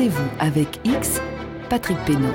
Rendez-vous avec X, Patrick Pénaud.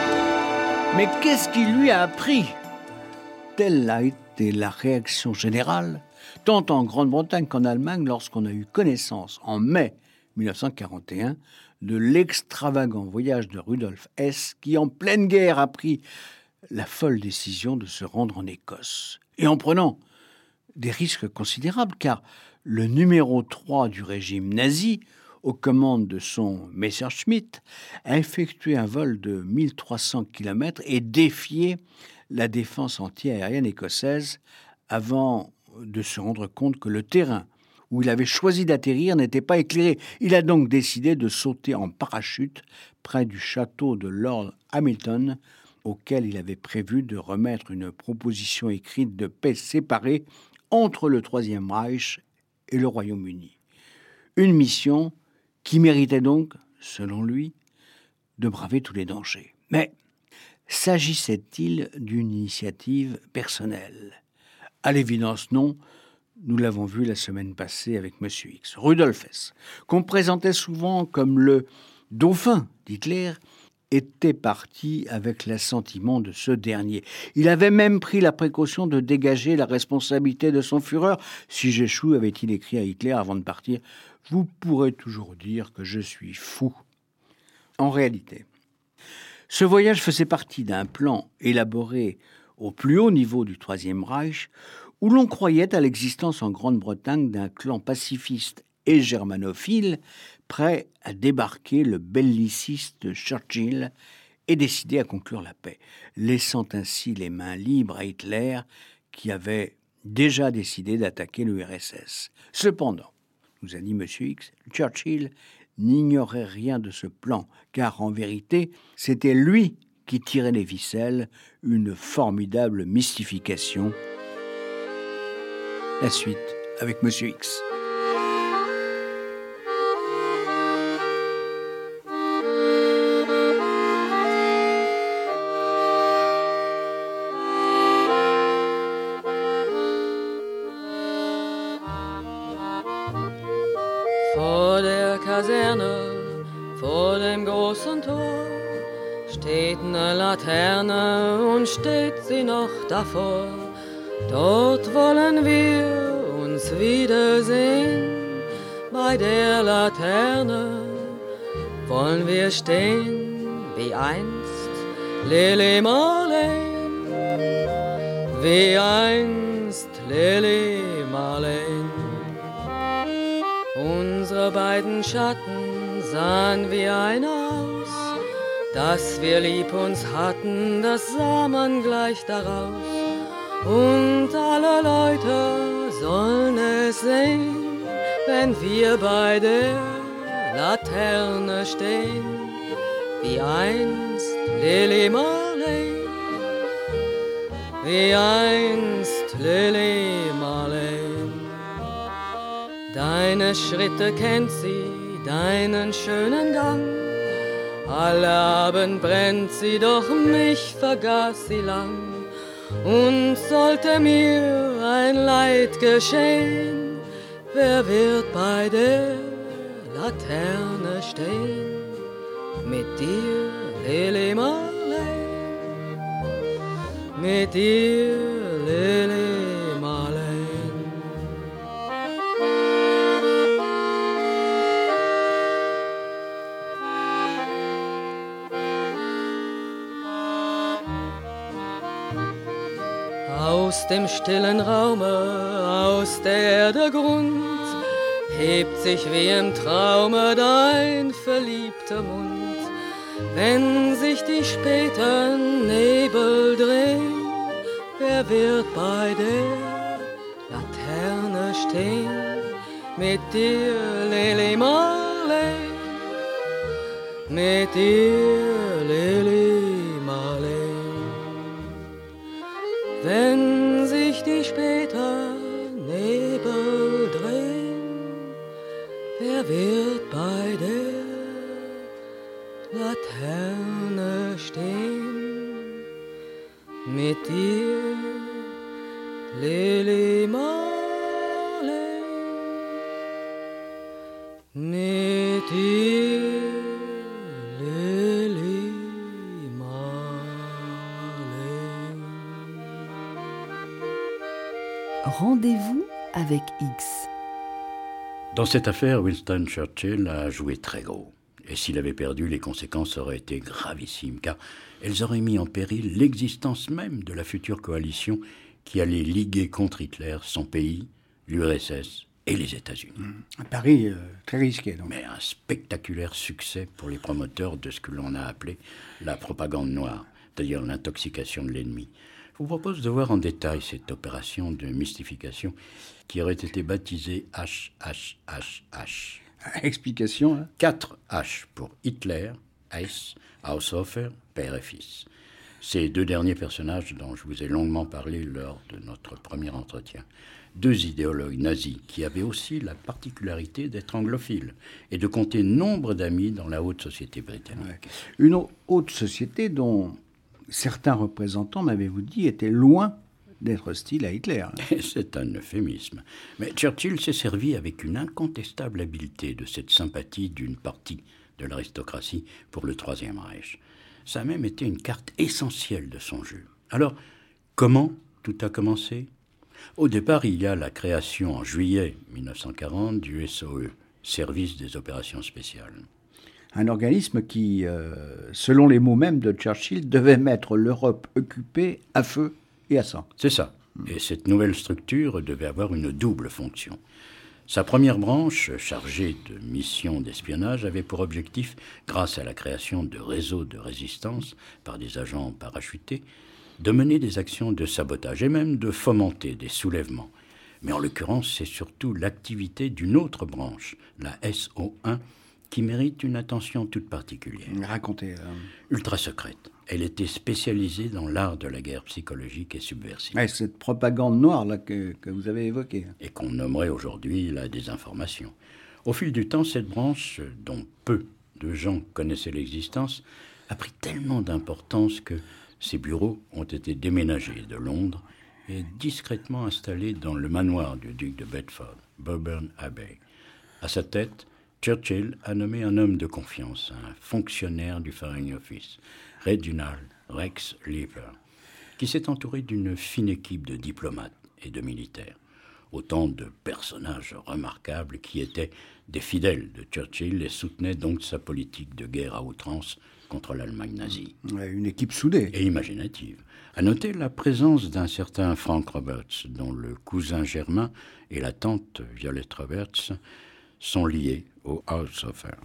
Mais qu'est-ce qui lui a appris ? Telle a été la réaction générale, tant en Grande-Bretagne qu'en Allemagne, lorsqu'on a eu connaissance, en mai 1941, de l'extravagant voyage de Rudolf Hess, qui, en pleine guerre, a pris la folle décision de se rendre en Écosse. Et en prenant des risques considérables, car le numéro 3 du régime nazi, aux commandes de son Messerschmitt, a effectué un vol de 1300 km et défié la défense anti-aérienne écossaise avant de se rendre compte que le terrain où il avait choisi d'atterrir n'était pas éclairé. Il a donc décidé de sauter en parachute près du château de Lord Hamilton, auquel il avait prévu de remettre une proposition écrite de paix séparée entre le Troisième Reich et le Royaume-Uni. Une mission qui méritait donc, selon lui, de braver tous les dangers. Mais s'agissait-il d'une initiative personnelle ? À l'évidence, non. Nous l'avons vu la semaine passée avec M. X. Rudolf Hess, qu'on présentait souvent comme le dauphin d'Hitler, était parti avec l'assentiment de ce dernier. Il avait même pris la précaution de dégager la responsabilité de son Führer. « Si j'échoue, avait-il écrit à Hitler avant de partir, vous pourrez toujours dire que je suis fou. » En réalité, ce voyage faisait partie d'un plan élaboré au plus haut niveau du Troisième Reich, où l'on croyait à l'existence en Grande-Bretagne d'un clan pacifiste et germanophile prêt à débarquer le belliciste Churchill et décidé à conclure la paix, laissant ainsi les mains libres à Hitler qui avait déjà décidé d'attaquer l'URSS. Cependant, nous a dit M. X, Churchill n'ignorait rien de ce plan, car en vérité, c'était lui qui tirait les ficelles, une formidable mystification. La suite avec M. X. Vor der Kaserne, vor dem großen Tor, steht eine Laterne und steht sie noch davor. Dort wollen wir uns wiedersehen, bei der Laterne wollen wir stehen, wie einst Lili Marleen, wie einst Lili Marleen. Unsere beiden Schatten sahen wie einer aus, dass wir lieb uns hatten, das sah man gleich daraus. Und alle Leute sollen es sehen, wenn wir bei der Laterne stehen, wie einst Lili Marleen, wie einst Lili Marleen. Deine Schritte kennt sie, deinen schönen Gang. Alle Abend brennt sie, doch mich vergaß sie lang. Und sollte mir ein Leid geschehen, wer wird bei der Laterne stehen? Mit dir, Lili Marleen, mit dir, Lili Marleen. Aus dem stillen Raume, aus der Erde Grund, hebt sich wie im Traume dein verliebter Mund. Wenn sich die späten Nebel drehen, wer wird bei der Laterne stehen? Mit dir, Lili Marleen, mit dir, Lili Marleen. Wenn sich die späten Nebel drehen, wer wird bei der Laterne stehen? Mit dir, Lili Marleen, mit dir, Rendez-vous avec X. Dans cette affaire, Winston Churchill a joué très gros. Et s'il avait perdu, les conséquences auraient été gravissimes, car elles auraient mis en péril l'existence même de la future coalition qui allait liguer contre Hitler son pays, l'URSS et les États-Unis. Un pari très risqué, donc. Mais un spectaculaire succès pour les promoteurs de ce que l'on a appelé la propagande noire, c'est-à-dire l'intoxication de l'ennemi. Je vous propose de voir en détail cette opération de mystification qui aurait été baptisée HHHH. Explication, hein. 4 H pour Hitler, Hess, Haushofer, père et fils. Ces deux derniers personnages dont je vous ai longuement parlé lors de notre premier entretien. Deux idéologues nazis qui avaient aussi la particularité d'être anglophiles et de compter nombre d'amis dans la haute société britannique. Ouais. Une haute société dont certains représentants, m'avez-vous dit, étaient loin d'être hostiles à Hitler. C'est un euphémisme. Mais Churchill s'est servi avec une incontestable habileté de cette sympathie d'une partie de l'aristocratie pour le Troisième Reich. Ça a même été une carte essentielle de son jeu. Alors, comment tout a commencé ? Au départ, il y a la création en juillet 1940 du SOE, Service des opérations spéciales. Un organisme qui, selon les mots mêmes de Churchill, devait mettre l'Europe occupée à feu et à sang. C'est ça. Et cette nouvelle structure devait avoir une double fonction. Sa première branche, chargée de missions d'espionnage, avait pour objectif, grâce à la création de réseaux de résistance par des agents parachutés, de mener des actions de sabotage et même de fomenter des soulèvements. Mais en l'occurrence, c'est surtout l'activité d'une autre branche, la SO1, qui mérite une attention toute particulière. Racontez. Ultra secrète. Elle était spécialisée dans l'art de la guerre psychologique et subversive. Ouais, cette propagande noire là, que vous avez évoquée. Et qu'on nommerait aujourd'hui la désinformation. Au fil du temps, cette branche, dont peu de gens connaissaient l'existence, a pris tellement d'importance que ses bureaux ont été déménagés de Londres et discrètement installés dans le manoir du duc de Bedford, Bourbon Abbey. À sa tête, Churchill a nommé un homme de confiance, un fonctionnaire du Foreign Office, Reginald Rex Lever, qui s'est entouré d'une fine équipe de diplomates et de militaires. Autant de personnages remarquables qui étaient des fidèles de Churchill et soutenaient donc sa politique de guerre à outrance contre l'Allemagne nazie. Ouais, une équipe soudée. Et imaginative. À noter la présence d'un certain Frank Roberts, dont le cousin germain et la tante Violet Roberts sont liés au Haushofer.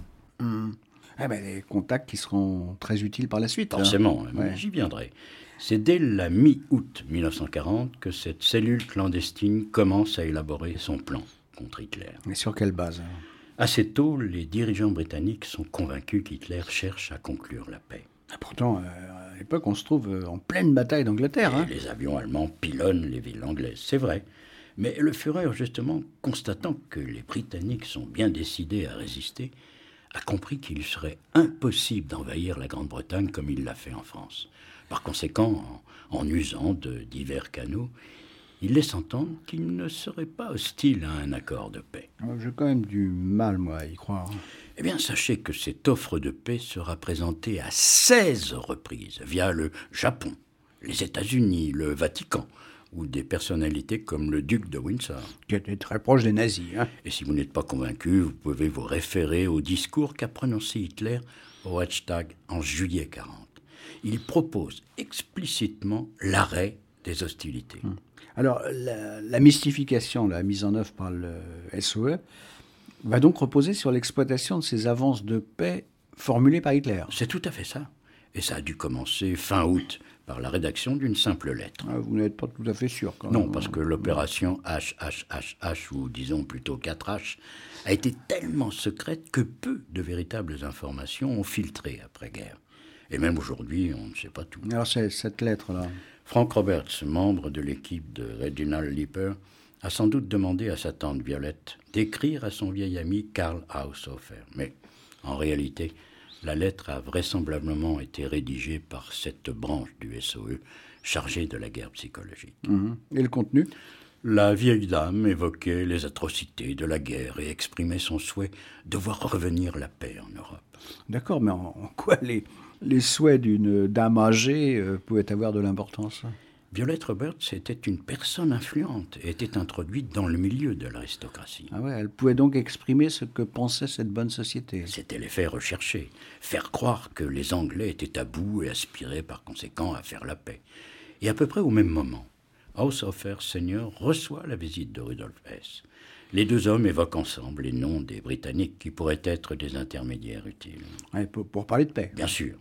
Des contacts qui seront très utiles par la suite. Forcément, hein. Mais j'y viendrai. C'est dès la mi-août 1940 que cette cellule clandestine commence à élaborer son plan contre Hitler. Mais sur quelle base? Assez tôt, les dirigeants britanniques sont convaincus qu'Hitler cherche à conclure la paix. Pourtant, à l'époque, on se trouve en pleine bataille d'Angleterre. Et les avions allemands pilonnent les villes anglaises, c'est vrai. Mais le Führer, justement, constatant que les Britanniques sont bien décidés à résister, a compris qu'il serait impossible d'envahir la Grande-Bretagne comme il l'a fait en France. Par conséquent, en usant de divers canaux, il laisse entendre qu'il ne serait pas hostile à un accord de paix. J'ai quand même du mal, moi, à y croire. Eh bien, sachez que cette offre de paix sera présentée à 16 reprises via le Japon, les États-Unis, le Vatican, ou des personnalités comme le duc de Windsor. Qui était très proche des nazis. Et si vous n'êtes pas convaincu, vous pouvez vous référer au discours qu'a prononcé Hitler au Reichstag en juillet 40. Il propose explicitement l'arrêt des hostilités. Alors, la mystification, la mise en œuvre par le SOE, va donc reposer sur l'exploitation de ces avances de paix formulées par Hitler. C'est tout à fait ça. Et ça a dû commencer fin août par la rédaction d'une simple lettre. Vous n'êtes pas tout à fait sûr, quand même. Non, parce que l'opération HHHH, ou disons plutôt 4H, a été tellement secrète que peu de véritables informations ont filtré après-guerre. Et même aujourd'hui, on ne sait pas tout. Alors, c'est cette lettre-là. Frank Roberts, membre de l'équipe de Reginald Lever, a sans doute demandé à sa tante Violette d'écrire à son vieil ami Karl Haushofer. Mais, en réalité, la lettre a vraisemblablement été rédigée par cette branche du SOE chargée de la guerre psychologique. Et le contenu ? La vieille dame évoquait les atrocités de la guerre et exprimait son souhait de voir revenir la paix en Europe. D'accord, mais en quoi les souhaits d'une dame âgée pouvaient avoir de l'importance ? Violette Roberts était une personne influente et était introduite dans le milieu de l'aristocratie. Ah ouais, elle pouvait donc exprimer ce que pensait cette bonne société. C'était l'effet recherché, faire croire que les Anglais étaient à bout et aspiraient par conséquent à faire la paix. Et à peu près au même moment, Haushofer Senior reçoit la visite de Rudolf Hess. Les deux hommes évoquent ensemble les noms des Britanniques qui pourraient être des intermédiaires utiles. Ouais, pour parler de paix. Bien sûr.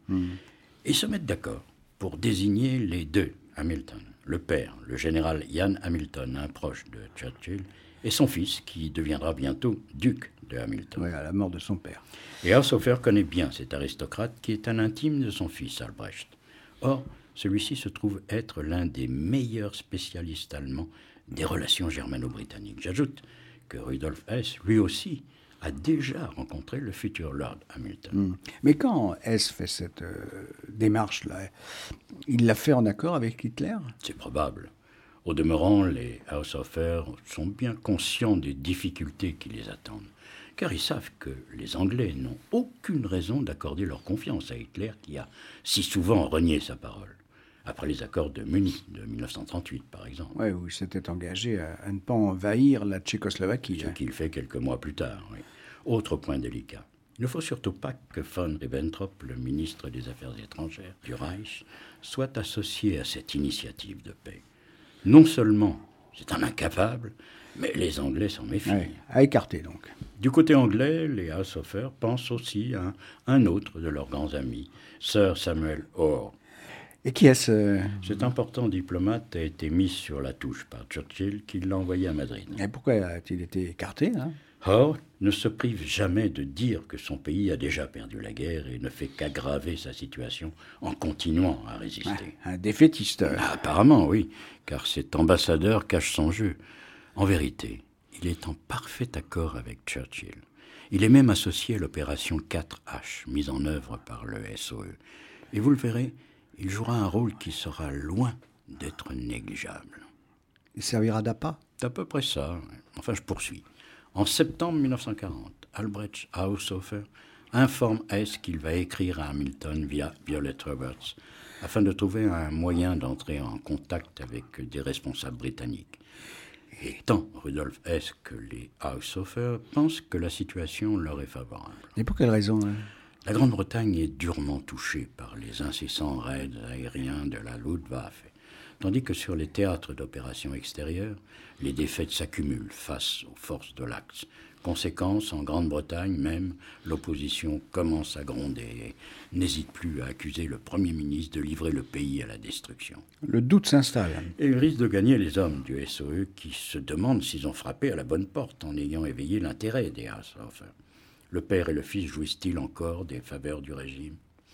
Et se mettent d'accord pour désigner les deux Hamilton. Le père, le général Ian Hamilton, un proche de Churchill, et son fils, qui deviendra bientôt duc de Hamilton. Oui, à la mort de son père. Et Haushofer connaît bien cet aristocrate qui est un intime de son fils Albrecht. Or, celui-ci se trouve être l'un des meilleurs spécialistes allemands des relations germano-britanniques. J'ajoute que Rudolf Hess, lui aussi, a déjà rencontré le futur Lord Hamilton. Mais quand Hess fait cette démarche-là, il l'a fait en accord avec Hitler ? C'est probable. Au demeurant, les Haushofer sont bien conscients des difficultés qui les attendent, car ils savent que les Anglais n'ont aucune raison d'accorder leur confiance à Hitler qui a si souvent renié sa parole. Après les accords de Munich de 1938, par exemple. Oui, où il s'était engagé à ne pas envahir la Tchécoslovaquie. Ce qu'il fait quelques mois plus tard. Oui. Autre point délicat. Il ne faut surtout pas que von Ribbentrop, le ministre des Affaires étrangères du Reich, soit associé à cette initiative de paix. Non seulement c'est un incapable, mais les Anglais s'en méfient. Oui, à écarter donc. Du côté anglais, les Haushofer pensent aussi à un autre de leurs grands amis, Sir Samuel Hoare. Et qui est-ce Cet important diplomate a été mis sur la touche par Churchill, qui l'a envoyé à Madrid. Et pourquoi a-t-il été écarté Hoare ne se prive jamais de dire que son pays a déjà perdu la guerre et ne fait qu'aggraver sa situation en continuant à résister. Ouais, un défaitiste. Apparemment, oui, car cet ambassadeur cache son jeu. En vérité, il est en parfait accord avec Churchill. Il est même associé à l'opération 4H, mise en œuvre par le SOE. Et vous le verrez, il jouera un rôle qui sera loin d'être négligeable. Il servira d'appât. C'est à peu près ça. Enfin, je poursuis. En septembre 1940, Albrecht Haushofer informe Hess qu'il va écrire à Hamilton via Violette Roberts afin de trouver un moyen d'entrer en contact avec des responsables britanniques. Et tant Rudolf Hess que les Haushofer pensent que la situation leur est favorable. Et pour quelle raison La Grande-Bretagne est durement touchée par les incessants raids aériens de la Luftwaffe, tandis que sur les théâtres d'opérations extérieures, les défaites s'accumulent face aux forces de l'Axe. Conséquence, en Grande-Bretagne même, l'opposition commence à gronder et n'hésite plus à accuser le Premier ministre de livrer le pays à la destruction. Le doute s'installe. Et il risque de gagner les hommes du SOE qui se demandent s'ils ont frappé à la bonne porte en ayant éveillé l'intérêt des Haushofer. Le père et le fils jouissent-ils encore des faveurs du régime ?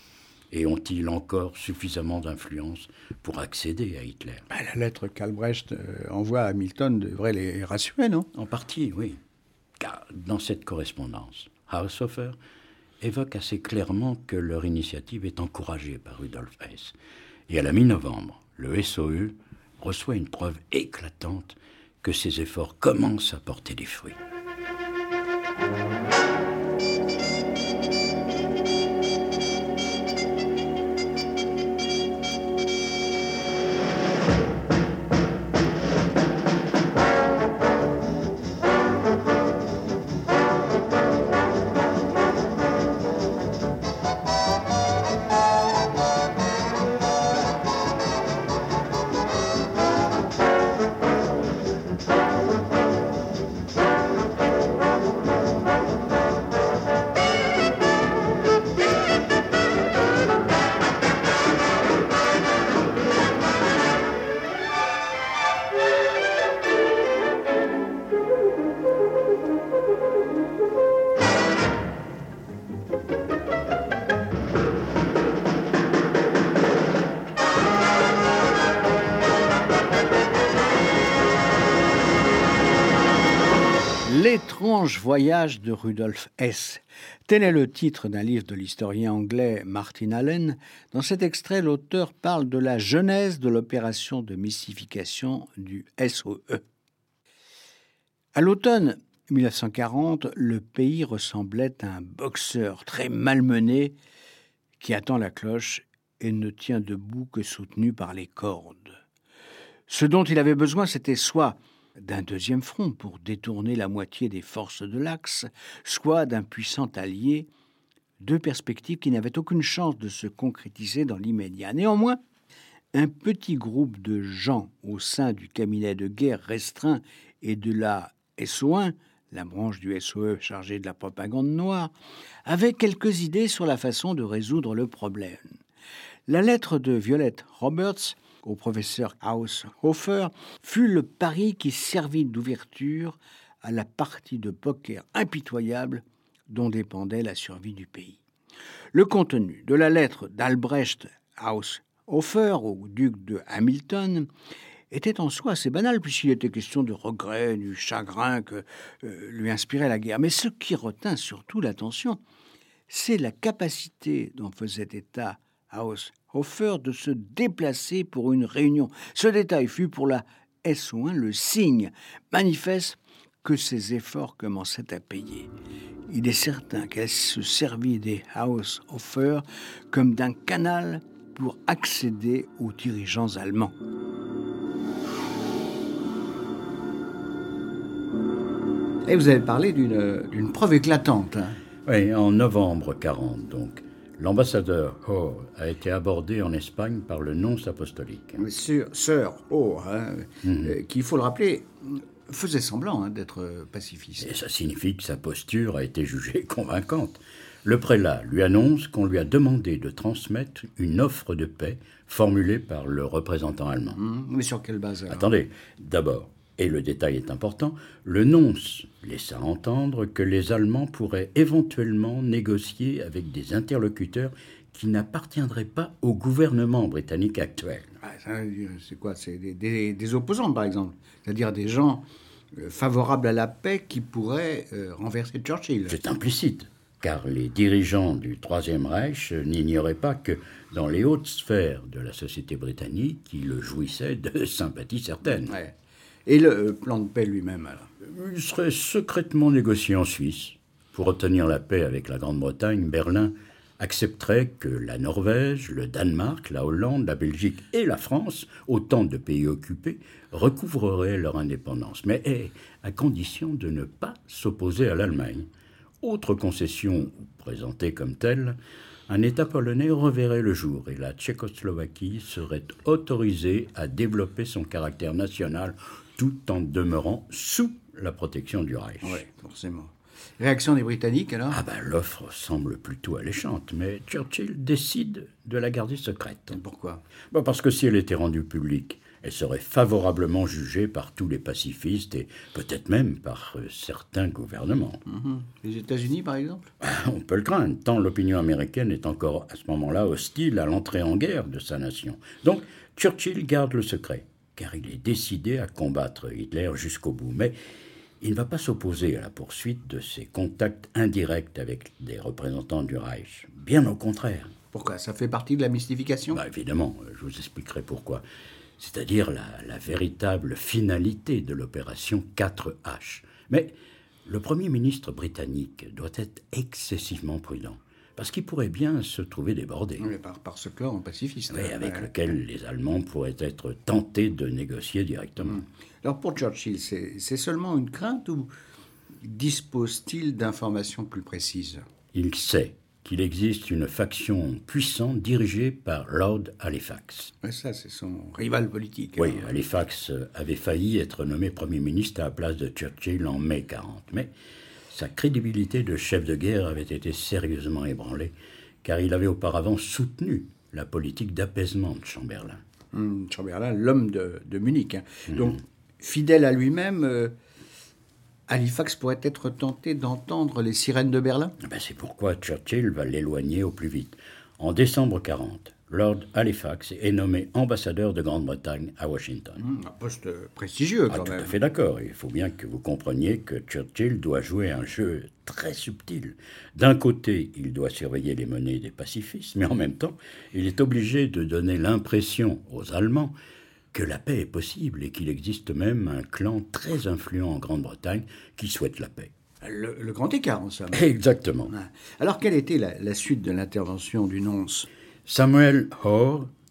Et ont-ils encore suffisamment d'influence pour accéder à Hitler ? La lettre qu'Albrecht envoie à Hamilton devrait les rassurer, non ? En partie, oui. Car dans cette correspondance, Haushofer évoque assez clairement que leur initiative est encouragée par Rudolf Hess. Et à la mi-novembre, le SOE reçoit une preuve éclatante que ses efforts commencent à porter des fruits. L'étrange voyage de Rudolf Hess. Tel est le titre d'un livre de l'historien anglais Martin Allen. Dans cet extrait, l'auteur parle de la genèse de l'opération de mystification du SOE. À l'automne 1940, le pays ressemblait à un boxeur très malmené qui attend la cloche et ne tient debout que soutenu par les cordes. Ce dont il avait besoin, c'était soit d'un deuxième front pour détourner la moitié des forces de l'Axe, soit d'un puissant allié, deux perspectives qui n'avaient aucune chance de se concrétiser dans l'immédiat. Néanmoins, un petit groupe de gens au sein du cabinet de guerre restreint et de la SO1, la branche du SOE chargée de la propagande noire, avait quelques idées sur la façon de résoudre le problème. La lettre de Violette Roberts au professeur Haushofer fut le pari qui servit d'ouverture à la partie de poker impitoyable dont dépendait la survie du pays. Le contenu de la lettre d'Albrecht Haushofer au duc de Hamilton était en soi assez banal, puisqu'il était question de regret, du chagrin que lui inspirait la guerre. Mais ce qui retint surtout l'attention, c'est la capacité dont faisait état Haushofer de se déplacer pour une réunion. Ce détail fut pour la SO1 le signe manifeste que ses efforts commençaient à payer. Il est certain qu'elle se servit des Haushofer comme d'un canal pour accéder aux dirigeants allemands. Et vous avez parlé d'une preuve éclatante. Hein. Oui, en novembre 40, donc. L'ambassadeur Hoare a été abordé en Espagne par le nonce apostolique. Sir Hoare, qui, il faut le rappeler, faisait semblant d'être pacifiste. Et ça signifie que sa posture a été jugée convaincante. Le prélat lui annonce qu'on lui a demandé de transmettre une offre de paix formulée par le représentant allemand. Mais sur quelle base alors ? Attendez, d'abord, et le détail est important, le nonce laissa entendre que les Allemands pourraient éventuellement négocier avec des interlocuteurs qui n'appartiendraient pas au gouvernement britannique actuel. C'est quoi ? C'est des opposants, par exemple. C'est-à-dire des gens favorables à la paix qui pourraient renverser Churchill. C'est implicite, car les dirigeants du Troisième Reich n'ignoraient pas que dans les hautes sphères de la société britannique, ils jouissaient de sympathies certaines. Ouais. Et le plan de paix lui-même, alors ? Il serait secrètement négocié en Suisse. Pour obtenir la paix avec la Grande-Bretagne, Berlin accepterait que la Norvège, le Danemark, la Hollande, la Belgique et la France, autant de pays occupés, recouvreraient leur indépendance, mais à condition de ne pas s'opposer à l'Allemagne. Autre concession, présentée comme telle, un État polonais reverrait le jour et la Tchécoslovaquie serait autorisée à développer son caractère national tout en demeurant sous la protection du Reich. Oui, forcément. Réaction des Britanniques, alors ? L'offre semble plutôt alléchante, mais Churchill décide de la garder secrète. Pourquoi ? Parce que si elle était rendue publique, elle serait favorablement jugée par tous les pacifistes et peut-être même par certains gouvernements. Les États-Unis, par exemple ? On peut le craindre, tant l'opinion américaine est encore à ce moment-là hostile à l'entrée en guerre de sa nation. Donc, Churchill garde le secret, car il est décidé à combattre Hitler jusqu'au bout. Mais il ne va pas s'opposer à la poursuite de ses contacts indirects avec des représentants du Reich. Bien au contraire. Pourquoi ? Ça fait partie de la mystification ? Évidemment, je vous expliquerai pourquoi. C'est-à-dire la véritable finalité de l'opération 4H. Mais le Premier ministre britannique doit être excessivement prudent, parce qu'il pourrait bien se trouver débordé. Oui, par ce clan pacifiste. Oui, avec lequel les Allemands pourraient être tentés de négocier directement. Alors pour Churchill, c'est seulement une crainte ou dispose-t-il d'informations plus précises ? Il sait qu'il existe une faction puissante dirigée par Lord Halifax. Ouais, ça, c'est son rival politique. Oui, Halifax avait failli être nommé Premier ministre à la place de Churchill en mai 40. Mais sa crédibilité de chef de guerre avait été sérieusement ébranlée, car il avait auparavant soutenu la politique d'apaisement de Chamberlain. Chamberlain, l'homme de Munich. Donc, fidèle à lui-même, Halifax pourrait être tenté d'entendre les sirènes de Berlin ? C'est pourquoi Churchill va l'éloigner au plus vite. En décembre 40, Lord Halifax est nommé ambassadeur de Grande-Bretagne à Washington. Un poste prestigieux, quand même. Tout à fait d'accord. Il faut bien que vous compreniez que Churchill doit jouer un jeu très subtil. D'un côté, il doit surveiller les menées des pacifistes, mais en même temps, il est obligé de donner l'impression aux Allemands que la paix est possible et qu'il existe même un clan très influent en Grande-Bretagne qui souhaite la paix. Le grand écart, en somme. Exactement. Alors, quelle était la suite de l'intervention du nonce ? Samuel Hoare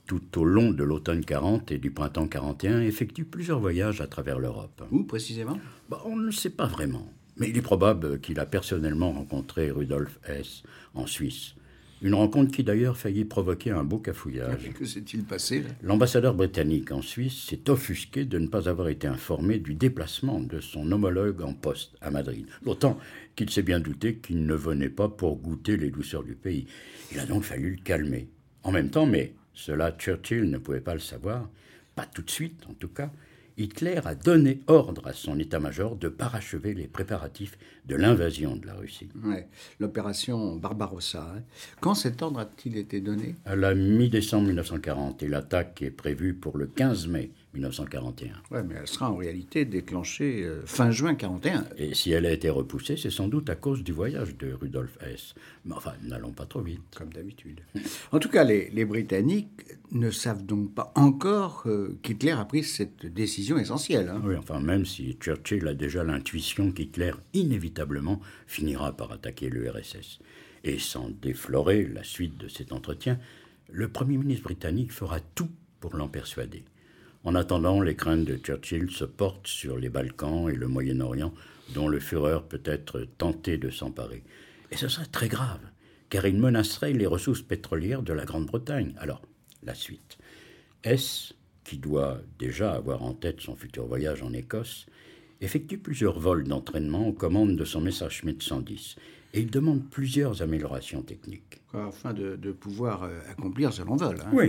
tout au long de l'automne 40 et du printemps 41, effectue plusieurs voyages à travers l'Europe. Où précisément? On ne sait pas vraiment, mais il est probable qu'il a personnellement rencontré Rudolf Hess en Suisse. Une rencontre qui d'ailleurs faillit provoquer un beau cafouillage. Que s'est-il passé là? L'ambassadeur britannique en Suisse s'est offusqué de ne pas avoir été informé du déplacement de son homologue en poste à Madrid. D'autant qu'il s'est bien douté qu'il ne venait pas pour goûter les douceurs du pays. Il a donc fallu le calmer. En même temps, mais cela Churchill ne pouvait pas le savoir, pas tout de suite en tout cas, Hitler a donné ordre à son état-major de parachever les préparatifs de l'invasion de la Russie. Ouais, l'opération Barbarossa. Quand cet ordre a-t-il été donné? À la mi-décembre 1940, et l'attaque est prévue pour le 15 mai 1941. Oui, mais elle sera en réalité déclenchée fin juin 41. Et si elle a été repoussée, c'est sans doute à cause du voyage de Rudolf Hess. Mais enfin, n'allons pas trop vite. Comme d'habitude. En tout cas, les Britanniques ne savent donc pas encore qu'Hitler a pris cette décision essentielle. Hein. Oui, enfin, même si Churchill a déjà l'intuition qu'Hitler, inévitablement, finira par attaquer l'URSS. Et sans déflorer la suite de cet entretien, le Premier ministre britannique fera tout pour l'en persuader. En attendant, les craintes de Churchill se portent sur les Balkans et le Moyen-Orient, dont le Führer peut être tenté de s'emparer. Et ce serait très grave, car il menacerait les ressources pétrolières de la Grande-Bretagne. Alors, la suite. Hess, qui doit déjà avoir en tête son futur voyage en Écosse, effectue plusieurs vols d'entraînement aux commandes de son Messerschmitt 110, et il demande plusieurs améliorations techniques. Afin de pouvoir accomplir ce long vol. Hein. Oui.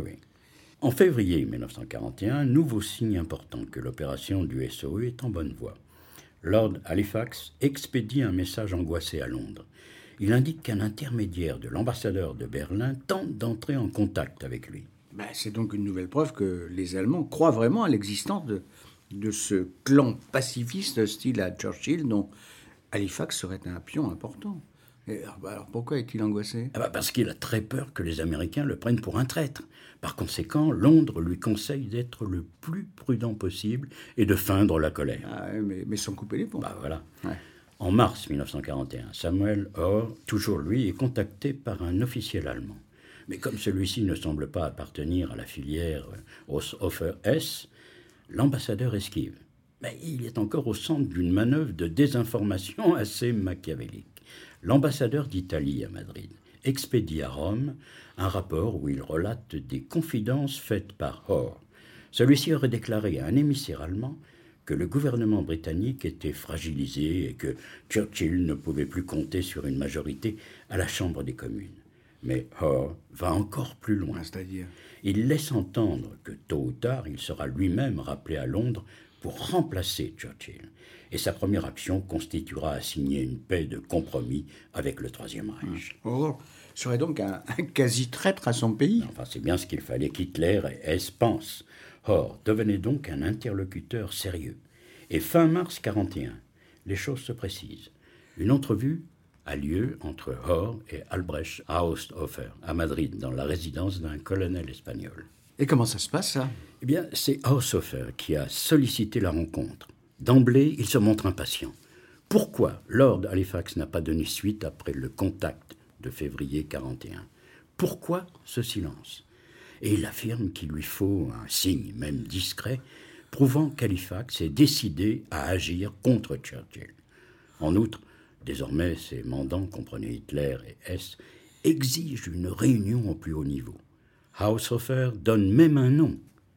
En février 1941, un nouveau signe important que l'opération du SOE est en bonne voie. Lord Halifax expédie un message angoissé à Londres. Il indique qu'un intermédiaire de l'ambassadeur de Berlin tente d'entrer en contact avec lui. C'est donc une nouvelle preuve que les Allemands croient vraiment à l'existence de ce clan pacifiste hostile à Churchill dont Halifax serait un pion important. Et alors pourquoi est-il angoissé? Parce qu'il a très peur que les Américains le prennent pour un traître. Par conséquent, Londres lui conseille d'être le plus prudent possible et de feindre la colère. Mais sans couper les ponts. Voilà. Ouais. En mars 1941, Samuel Hoare, toujours lui, est contacté par un officiel allemand. Mais comme celui-ci ne semble pas appartenir à la filière Haushofer-Hess, l'ambassadeur esquive. Mais il est encore au centre d'une manœuvre de désinformation assez machiavélique. L'ambassadeur d'Italie à Madrid expédie à Rome un rapport où il relate des confidences faites par Hoare. Celui-ci aurait déclaré à un émissaire allemand que le gouvernement britannique était fragilisé et que Churchill ne pouvait plus compter sur une majorité à la Chambre des communes. Mais Hoare va encore plus loin. C'est-à-dire? Il laisse entendre que tôt ou tard, il sera lui-même rappelé à Londres pour remplacer Churchill. Et sa première action constituera à signer une paix de compromis avec le Troisième Reich. Hoare serait donc un quasi-traître à son pays. Enfin, c'est bien ce qu'il fallait qu'Hitler et Hess pensent. Hoare devenait donc un interlocuteur sérieux. Et fin mars 1941, les choses se précisent. Une entrevue a lieu entre Hoare et Albrecht Haushofer à Madrid, dans la résidence d'un colonel espagnol. Et comment ça se passe, ça? Eh bien, c'est Haushofer qui a sollicité la rencontre. D'emblée, il se montre impatient. Pourquoi Lord Halifax n'a pas donné suite après le contact de février 1941? Pourquoi ce silence? Et il affirme qu'il lui faut un signe, même discret, prouvant qu'Halifax est décidé à agir contre Churchill. En outre, désormais, ses mandants, comprenez Hitler et Hess, exigent une réunion au plus haut niveau. Haushofer donne même un nom,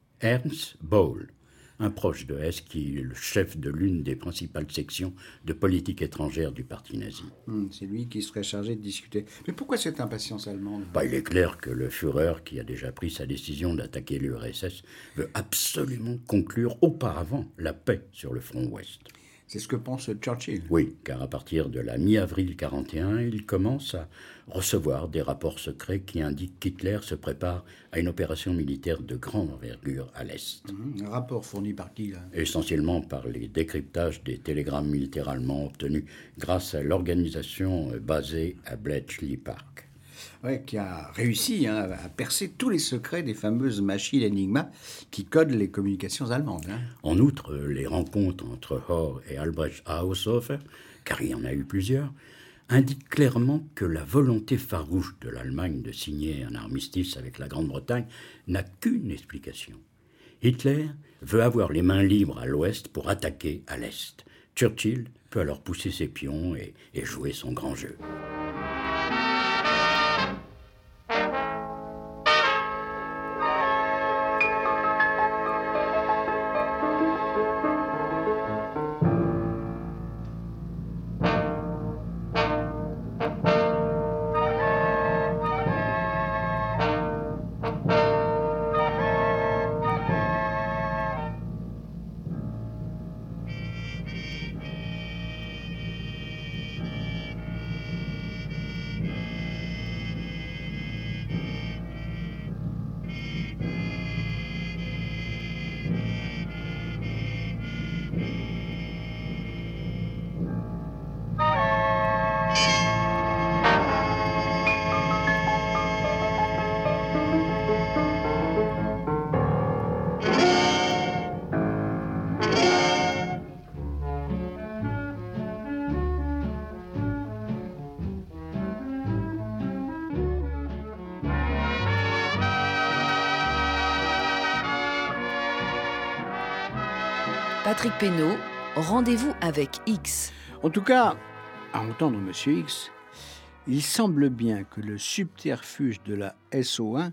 Ernst Boll, un proche de Hess qui est le chef de l'une des principales sections de politique étrangère du parti nazi. C'est lui qui serait chargé de discuter. Mais pourquoi cette impatience allemande? Il est clair que le Führer, qui a déjà pris sa décision d'attaquer l'URSS, veut absolument conclure auparavant la paix sur le front ouest. C'est ce que pense Churchill. Oui, car à partir de la mi-avril 1941, il commence à recevoir des rapports secrets qui indiquent qu'Hitler se prépare à une opération militaire de grande envergure à l'Est. Un rapport fourni par qui, là? Essentiellement par les décryptages des télégrammes militaires allemands obtenus grâce à l'organisation basée à Bletchley Park. Ouais, qui a réussi à percer tous les secrets des fameuses machines Enigma qui codent les communications allemandes. En outre, les rencontres entre Hoare et Albrecht Haushofer, car il y en a eu plusieurs, indique clairement que la volonté farouche de l'Allemagne de signer un armistice avec la Grande-Bretagne n'a qu'une explication. Hitler veut avoir les mains libres à l'ouest pour attaquer à l'est. Churchill peut alors pousser ses pions et jouer son grand jeu. Patrick Pénaud, rendez-vous avec X. En tout cas, à entendre M. X, il semble bien que le subterfuge de la SO1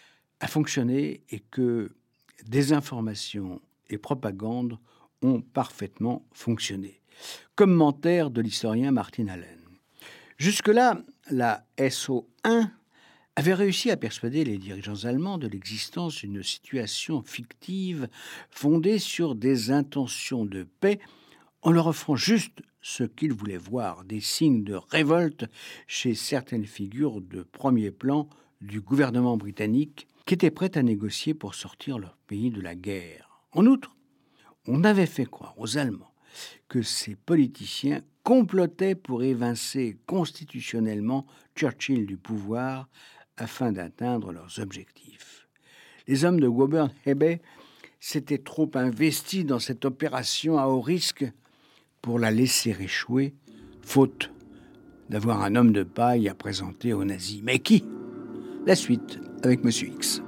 a fonctionné et que désinformation et propagande ont parfaitement fonctionné. Commentaire de l'historien Martin Allen. Jusque-là, la SO1 avait réussi à persuader les dirigeants allemands de l'existence d'une situation fictive fondée sur des intentions de paix en leur offrant juste ce qu'ils voulaient voir, des signes de révolte chez certaines figures de premier plan du gouvernement britannique qui étaient prêtes à négocier pour sortir leur pays de la guerre. En outre, on avait fait croire aux Allemands que ces politiciens complotaient pour évincer constitutionnellement Churchill du pouvoir afin d'atteindre leurs objectifs. Les hommes de Goeben-Hebe s'étaient trop investis dans cette opération à haut risque pour la laisser échouer, faute d'avoir un homme de paille à présenter aux nazis. Mais qui ? La suite avec M. X.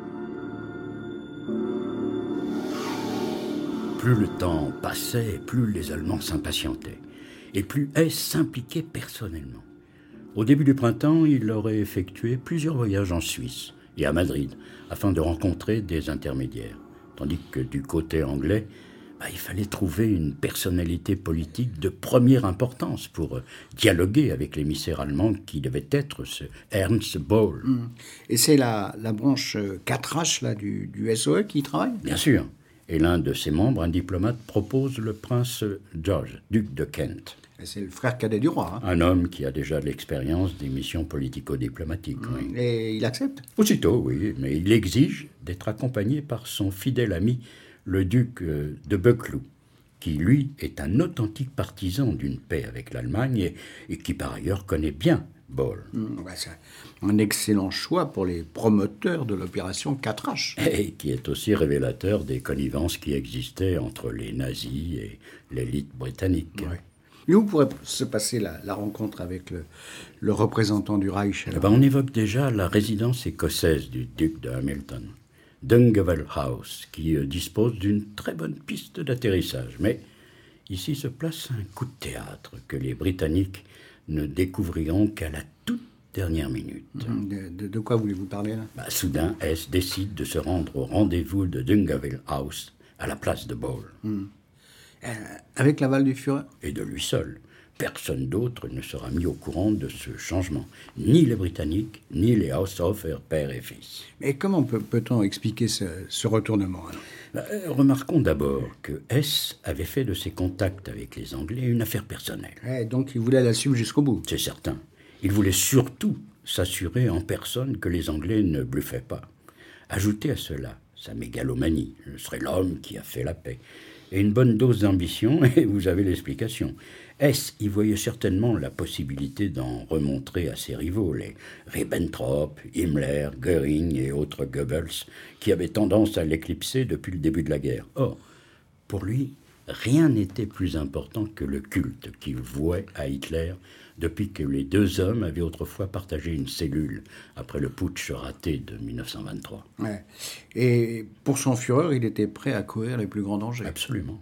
Plus le temps passait, plus les Allemands s'impatientaient, et plus Hess s'impliquait personnellement. Au début du printemps, il aurait effectué plusieurs voyages en Suisse et à Madrid afin de rencontrer des intermédiaires. Tandis que du côté anglais, il fallait trouver une personnalité politique de première importance pour dialoguer avec l'émissaire allemand qui devait être ce Ernst Boll. Et c'est la branche 4H là, du SOE qui y travaille ? Bien sûr. Et l'un de ses membres, un diplomate, propose le prince George, duc de Kent. Et c'est le frère cadet du roi. Un homme qui a déjà de l'expérience des missions politico-diplomatiques. Oui. Et il accepte ? Aussitôt, oui, mais il exige d'être accompagné par son fidèle ami, le duc de Buccleuch, qui, lui, est un authentique partisan d'une paix avec l'Allemagne et qui, par ailleurs, connaît bien Boll. C'est un excellent choix pour les promoteurs de l'opération 4H. Et qui est aussi révélateur des connivences qui existaient entre les nazis et l'élite britannique. Ouais. Et où pourrait se passer la rencontre avec le représentant du Reich ? On évoque déjà la résidence écossaise du duc de Hamilton, Dungavel House, qui dispose d'une très bonne piste d'atterrissage. Mais ici se place un coup de théâtre que les Britanniques ne découvriront qu'à la toute dernière minute. De quoi voulez-vous parler là ? Soudain, Hess décide de se rendre au rendez-vous de Dungavel House à la place de Boll. Avec l'aval du Führer ? Et de lui seul. Personne d'autre ne sera mis au courant de ce changement. Ni les Britanniques, ni les Haushofer, père et fils. Mais comment peut-on expliquer ce retournement alors ? Remarquons d'abord que Hess avait fait de ses contacts avec les Anglais une affaire personnelle. Donc il voulait la suivre jusqu'au bout. C'est certain. Il voulait surtout s'assurer en personne que les Anglais ne bluffaient pas. Ajoutez à cela sa mégalomanie, ce serait l'homme qui a fait la paix. Et une bonne dose d'ambition, et vous avez l'explication. Hess y voyait certainement la possibilité d'en remontrer à ses rivaux, les Ribbentrop, Himmler, Göring et autres Goebbels, qui avaient tendance à l'éclipser depuis le début de la guerre. Or, pour lui, rien n'était plus important que le culte qu'il vouait à Hitler depuis que les deux hommes avaient autrefois partagé une cellule après le putsch raté de 1923. Ouais. Et pour son Führer, il était prêt à courir les plus grands dangers. Absolument.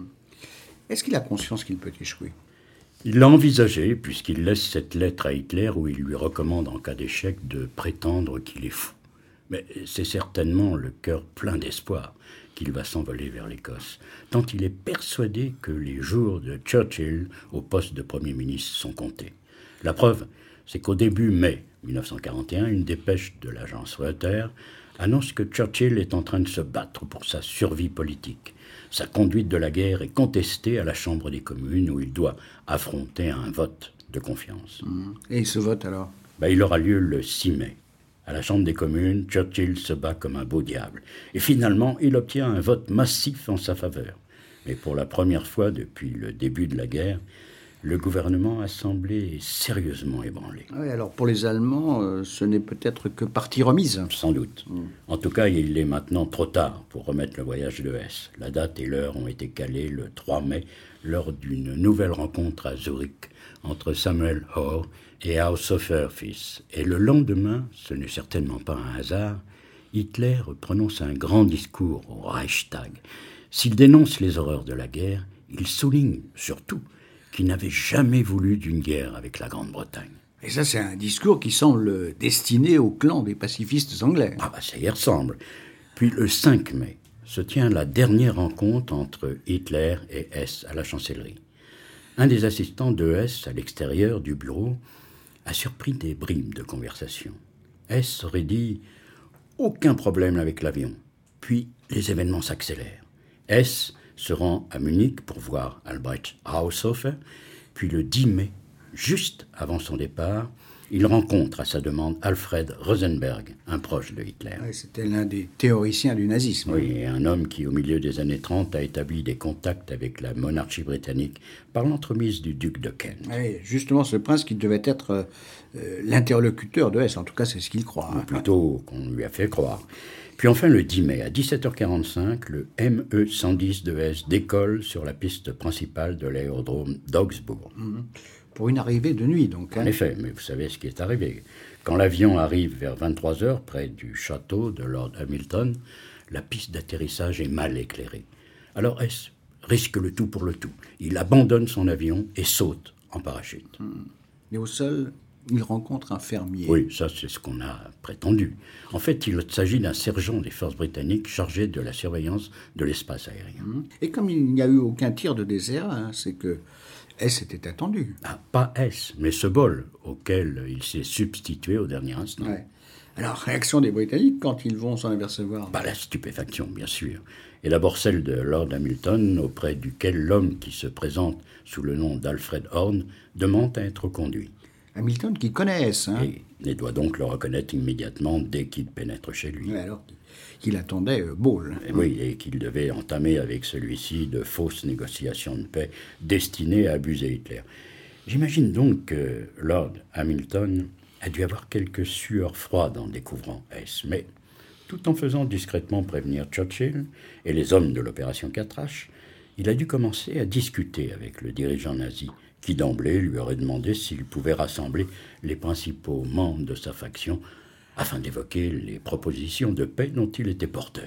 Est-ce qu'il a conscience qu'il peut échouer ? Il l'a envisagé, puisqu'il laisse cette lettre à Hitler où il lui recommande en cas d'échec de prétendre qu'il est fou. Mais c'est certainement le cœur plein d'espoir qu'il va s'envoler vers l'Écosse, tant il est persuadé que les jours de Churchill au poste de Premier ministre sont comptés. La preuve, c'est qu'au début mai 1941, une dépêche de l'agence Reuters annonce que Churchill est en train de se battre pour sa survie politique. Sa conduite de la guerre est contestée à la Chambre des communes où il doit affronter un vote de confiance. Et ce vote alors ? Il aura lieu le 6 mai. À la Chambre des communes, Churchill se bat comme un beau diable. Et finalement, il obtient un vote massif en sa faveur. Mais pour la première fois depuis le début de la guerre, le gouvernement a semblé sérieusement ébranlé. Oui, alors pour les Allemands, ce n'est peut-être que partie remise. Sans doute. En tout cas, il est maintenant trop tard pour remettre le voyage de Hesse. La date et l'heure ont été calées le 3 mai lors d'une nouvelle rencontre à Zurich entre Samuel Hoare et Haushofer fils. Et le lendemain, ce n'est certainement pas un hasard, Hitler prononce un grand discours au Reichstag. S'il dénonce les horreurs de la guerre, il souligne surtout qu'il n'avait jamais voulu d'une guerre avec la Grande-Bretagne. Et ça, c'est un discours qui semble destiné au clan des pacifistes anglais. Ça y ressemble. Puis le 5 mai se tient la dernière rencontre entre Hitler et Hess à la chancellerie. Un des assistants de Hess, à l'extérieur du bureau, a surpris des bribes de conversation. Hess aurait dit « aucun problème avec l'avion ». Puis les événements s'accélèrent. Hess se rend à Munich pour voir Albrecht Haushofer, puis le 10 mai, juste avant son départ, il rencontre à sa demande Alfred Rosenberg, un proche de Hitler. Ouais, c'était l'un des théoriciens du nazisme. Oui, et un homme qui, au milieu des années 30, a établi des contacts avec la monarchie britannique par l'entremise du duc de Kent. Oui, justement, ce prince qui devait être l'interlocuteur de Hess, en tout cas c'est ce qu'il croit. Ou plutôt qu'on lui a fait croire. Puis enfin, le 10 mai, à 17h45, le ME-110 de Hesse décolle sur la piste principale de l'aérodrome d'Augsbourg. Pour une arrivée de nuit, donc. En effet, mais vous savez ce qui est arrivé. Quand l'avion arrive vers 23h, près du château de Lord Hamilton, la piste d'atterrissage est mal éclairée. Alors Hess risque le tout pour le tout. Il abandonne son avion et saute en parachute. Et au sol, il rencontre un fermier. Oui, ça c'est ce qu'on a prétendu. En fait, il s'agit d'un sergent des forces britanniques chargé de la surveillance de l'espace aérien. Et comme il n'y a eu aucun tir de désert, c'est que Hess était attendu. Pas Hess, mais ce bol auquel il s'est substitué au dernier instant. Ouais. Alors, réaction des Britanniques quand ils vont s'en apercevoir ? La stupéfaction, bien sûr. Et d'abord celle de Lord Hamilton, auprès duquel l'homme qui se présente sous le nom d'Alfred Horn demande à être conduit. Hamilton qui connaît Hess. Et doit donc le reconnaître immédiatement dès qu'il pénètre chez lui. Ouais, alors qu'il attendait Ball. Oui, et qu'il devait entamer avec celui-ci de fausses négociations de paix destinées à abuser Hitler. J'imagine donc que Lord Hamilton a dû avoir quelques sueurs froides en découvrant Hess, mais tout en faisant discrètement prévenir Churchill et les hommes de l'opération 4H, il a dû commencer à discuter avec le dirigeant nazi, qui d'emblée lui aurait demandé s'il pouvait rassembler les principaux membres de sa faction afin d'évoquer les propositions de paix dont il était porteur.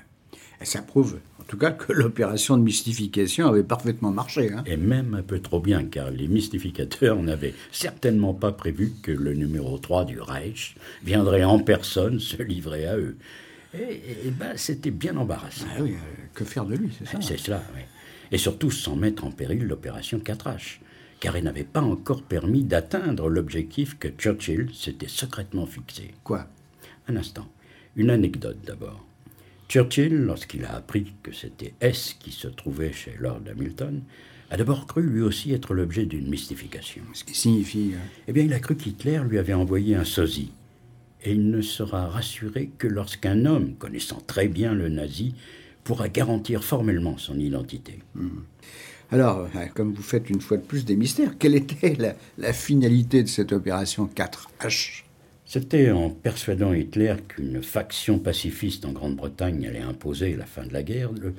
Et ça prouve, en tout cas, que l'opération de mystification avait parfaitement marché. Et même un peu trop bien, car les mystificateurs n'avaient certainement pas prévu que le numéro 3 du Reich viendrait en personne se livrer à eux. Et c'était bien embarrassant. Ah oui, que faire de lui, c'est ça ? C'est cela, oui. Et surtout sans mettre en péril l'opération 4H, car elle n'avait pas encore permis d'atteindre l'objectif que Churchill s'était secrètement fixé. Quoi ? Un instant. Une anecdote d'abord. Churchill, lorsqu'il a appris que c'était Hess qui se trouvait chez Lord Hamilton, a d'abord cru lui aussi être l'objet d'une mystification. Ce qui signifie... Eh bien, il a cru qu'Hitler lui avait envoyé un sosie. Et il ne sera rassuré que lorsqu'un homme, connaissant très bien le nazi, pourra garantir formellement son identité. Alors, comme vous faites une fois de plus des mystères, quelle était la finalité de cette opération 4H ? C'était en persuadant Hitler qu'une faction pacifiste en Grande-Bretagne allait imposer la fin de la guerre,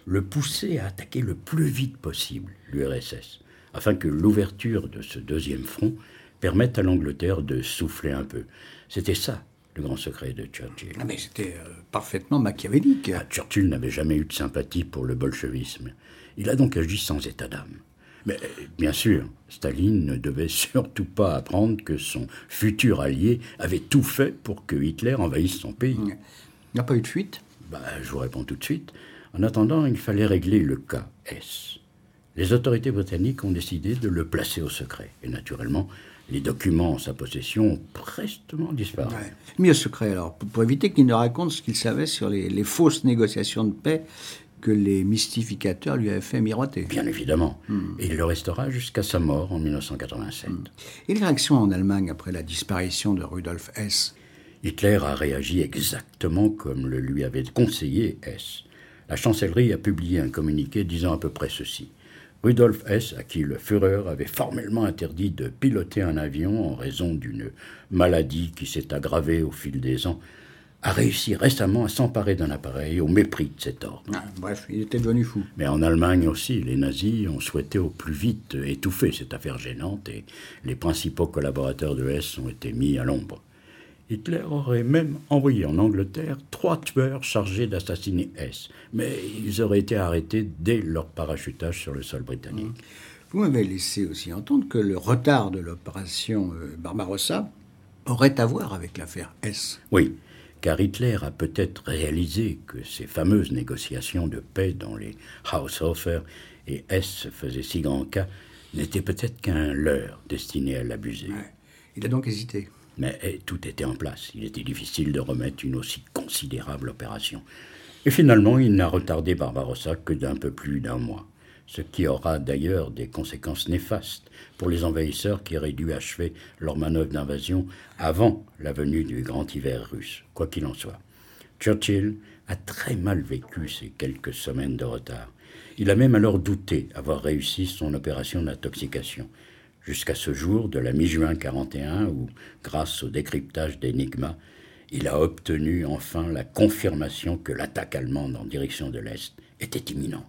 le poussait à attaquer le plus vite possible l'URSS, afin que l'ouverture de ce deuxième front permette à l'Angleterre de souffler un peu. C'était ça, le grand secret de Churchill. Ah mais c'était parfaitement machiavélique. Churchill n'avait jamais eu de sympathie pour le bolchevisme. Il a donc agi sans état d'âme. Mais bien sûr, Staline ne devait surtout pas apprendre que son futur allié avait tout fait pour que Hitler envahisse son pays. Il n'y a pas eu de fuite? Je vous réponds tout de suite. En attendant, il fallait régler le cas S. Les autorités britanniques ont décidé de le placer au secret. Et naturellement, les documents en sa possession ont prestement disparu. Ouais. Mis au secret, alors, pour éviter qu'il ne raconte ce qu'il savait sur les fausses négociations de paix que les mystificateurs lui avaient fait miroiter. Bien évidemment. Et il le restera jusqu'à sa mort en 1987. Et les réactions en Allemagne après la disparition de Rudolf Hess? Hitler a réagi exactement comme le lui avait conseillé Hess. La chancellerie a publié un communiqué disant à peu près ceci. Rudolf Hess, à qui le Führer avait formellement interdit de piloter un avion en raison d'une maladie qui s'est aggravée au fil des ans, a réussi récemment à s'emparer d'un appareil au mépris de cet ordre. Bref, il était devenu fou. Mais en Allemagne aussi, les nazis ont souhaité au plus vite étouffer cette affaire gênante et les principaux collaborateurs de Hess ont été mis à l'ombre. Hitler aurait même envoyé en Angleterre 3 tueurs chargés d'assassiner Hess, mais ils auraient été arrêtés dès leur parachutage sur le sol britannique. Vous m'avez laissé aussi entendre que le retard de l'opération Barbarossa aurait à voir avec l'affaire Hess. Oui, car Hitler a peut-être réalisé que ces fameuses négociations de paix dont les Haushofer et Hess faisaient si grand cas n'étaient peut-être qu'un leurre destiné à l'abuser. Ouais. Il a donc hésité. Mais tout était en place. Il était difficile de remettre une aussi considérable opération. Et finalement, il n'a retardé Barbarossa que d'un peu plus d'un mois. Ce qui aura d'ailleurs des conséquences néfastes pour les envahisseurs qui auraient dû achever leur manœuvre d'invasion avant la venue du grand hiver russe, quoi qu'il en soit. Churchill a très mal vécu ces quelques semaines de retard. Il a même alors douté avoir réussi son opération d'intoxication. Jusqu'à ce jour de la mi-juin 1941 où, grâce au décryptage d'Enigma, il a obtenu enfin la confirmation que l'attaque allemande en direction de l'Est était imminente.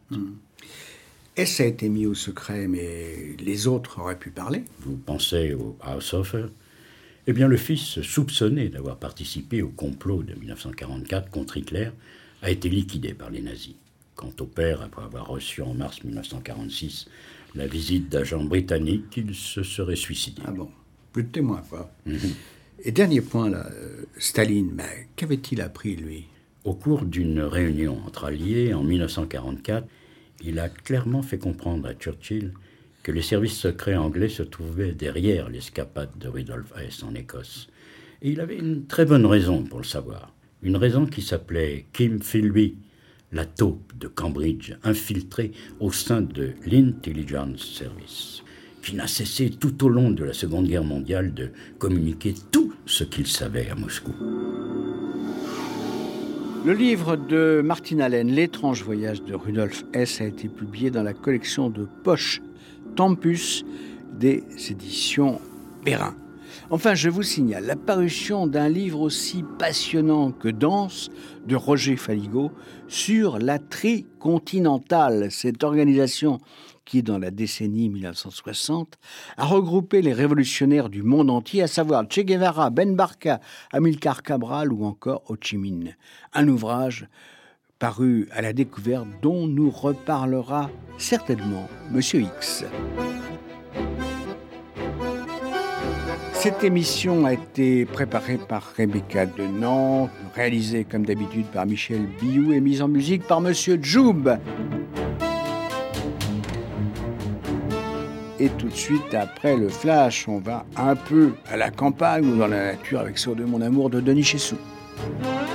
Hess a été mis au secret, mais les autres auraient pu parler. Vous pensez au Haushofer? Eh bien, le fils soupçonné d'avoir participé au complot de 1944 contre Hitler a été liquidé par les nazis. Quant au père, après avoir reçu en mars 1946 la visite d'agents britanniques, il se serait suicidé. Ah bon, plus de témoins, quoi. Et dernier point, là, Staline, mais qu'avait-il appris, lui? Au cours d'une réunion entre alliés en 1944, il a clairement fait comprendre à Churchill que les services secrets anglais se trouvaient derrière l'escapade de Rudolf Hess en Écosse. Et il avait une très bonne raison pour le savoir. Une raison qui s'appelait Kim Philby, la taupe de Cambridge, infiltrée au sein de l'Intelligence Service, qui n'a cessé tout au long de la Seconde Guerre mondiale de communiquer tout ce qu'il savait à Moscou. Le livre de Martin Allen, L'étrange voyage de Rudolf Hess, a été publié dans la collection de poche Tempus des éditions Perrin. Enfin, je vous signale la parution d'un livre aussi passionnant que dense de Roger Faligot sur la Tricontinentale, cette organisation qui, dans la décennie 1960, a regroupé les révolutionnaires du monde entier, à savoir Che Guevara, Ben Barka, Amilcar Cabral ou encore Ho Chi Minh. Un ouvrage paru à la découverte dont nous reparlera certainement Monsieur X. Cette émission a été préparée par Rebecca de Nantes, réalisée comme d'habitude par Michel Biou et mise en musique par Monsieur Joub. Et tout de suite après le flash, on va un peu à la campagne ou dans la nature avec Sur de mon amour de Denis Chessou.